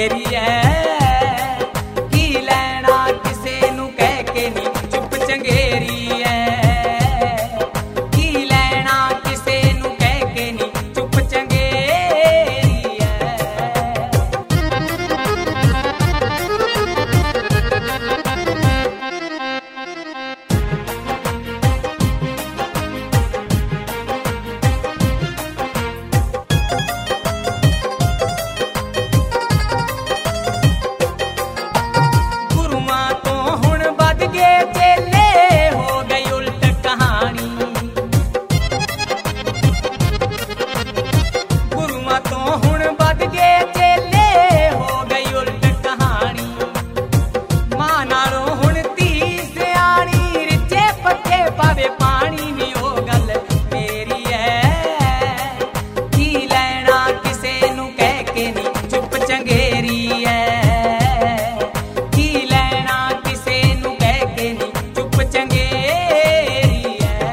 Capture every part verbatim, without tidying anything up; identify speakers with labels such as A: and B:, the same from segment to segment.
A: ਮੇਰੀ ਐ, ਕੀ ਲੈਣਾ ਕਿਸੇ ਨੂੰ ਕਹਿ ਕੇ ਨੀ ਚੁੱਪ ਚੰਗੇਰੀ ਐ, ਕੀ ਲੈਣਾ ਕਿਸੇ ਨੂੰ ਕਹਿ ਕੇ ਨੀ ਚੁੱਪ ਚੰਗੇਰੀ ਐ। ਗੁਰੂਆਂ ਤੋਂ ਹੁਣ ਵੱਧ ਗਏ ਚੇਲੇ, ਹੋ ਗਈ ਉਲਟ ਕਹਾਣੀ। ਗੁਰੂਆਂ ਤੋਂ ਹੁਣ ਵੱਧ ਗਏ ਚੇਲੇ, ਹੋ ਗਈ ਉਲਟ ਕਹਾਣੀ। ਮਾਂ ਨਾਲੋਂ ਹੁਣ ਧੀ ਸਿਆਣੀ, ਰਿੱਝੇ ਪੱਕੇ ਪਾਵੇ ਪਾਣੀ ਨੀ ਉਹ ਗੱਲ ਮੇਰੀ ਐ, ਕੀ ਲੈਣਾ ਕਿਸੇ ਨੂੰ ਕਹਿ ਕੇ ਨੀ ਚੁੱਪ ਚੰਗੇਰੀ ਐ, ਕੀ ਲੈਣਾ ਕਿਸੇ ਨੂੰ ਕਹਿ ਕੇ ਨੀ ਚੁੱਪ ਚੰਗੇਰੀ ਐ।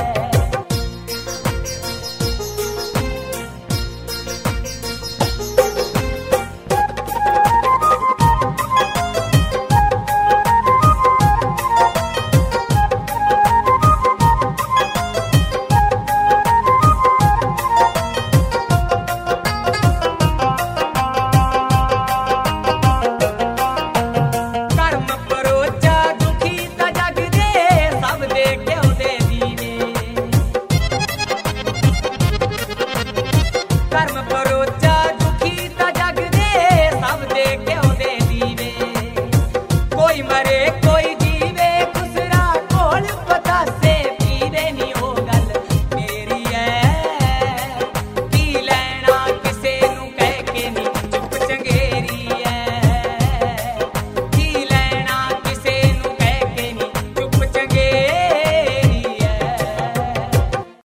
A: ਕਰਮ ਪਰੋਚਾ ਦੁਖੀ ਤਾਂ ਜਗ ਦੇ, ਸਭ ਦੇ ਘਿਓ ਦੇ ਦੀਵੇ। ਕਰਮ ਪਰੋਚਾ ਦੁਖੀ ਤਾਂ ਜਗ ਦੇ, ਸਭ ਦੇ ਘਿਓ ਦੇ ਦੀਵੇ। ਕੋਈ ਮਰੇ ਕੋਈ